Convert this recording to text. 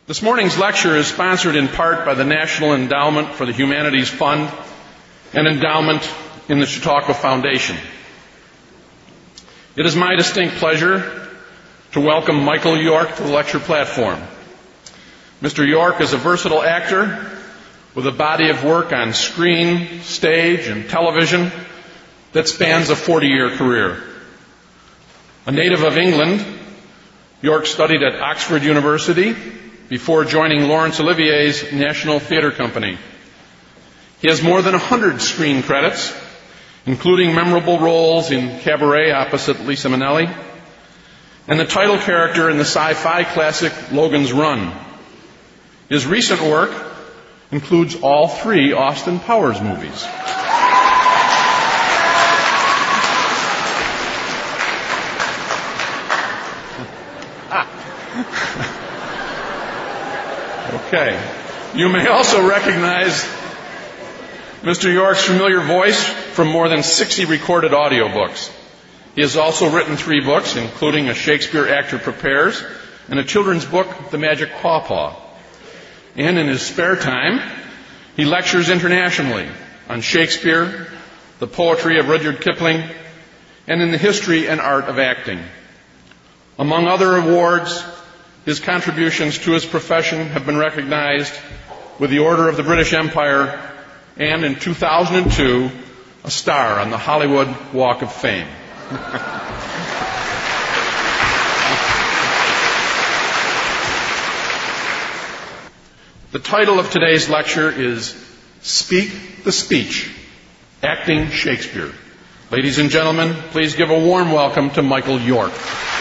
This morning's lecture is sponsored in part by the National Endowment for the Humanities Fund and endowment in the Chautauqua Foundation. It is my distinct pleasure to welcome Michael York to the lecture platform. Mr. York is a versatile actor with a body of work on screen, stage, and television that spans a 40-year career. A native of England, York studied at Oxford University before joining Laurence Olivier's National Theatre Company. He has more than 100 screen credits, including memorable roles in Cabaret opposite Lisa Minnelli, and the title character in the sci-fi classic Logan's Run. His recent work includes all 3 Austin Powers movies. Okay. You may also recognize Mr. York's familiar voice from more than 60 recorded audiobooks. He has also written 3 books, including A Shakespeare Actor Prepares and a children's book, The Magic Pawpaw. And in his spare time, he lectures internationally on Shakespeare, the poetry of Rudyard Kipling, and in the history and art of acting. Among other awards, his contributions to his profession have been recognized with the Order of the British Empire and, in 2002, a star on the Hollywood Walk of Fame. The title of today's lecture is Speak the Speech, Acting Shakespeare. Ladies and gentlemen, please give a warm welcome to Michael York.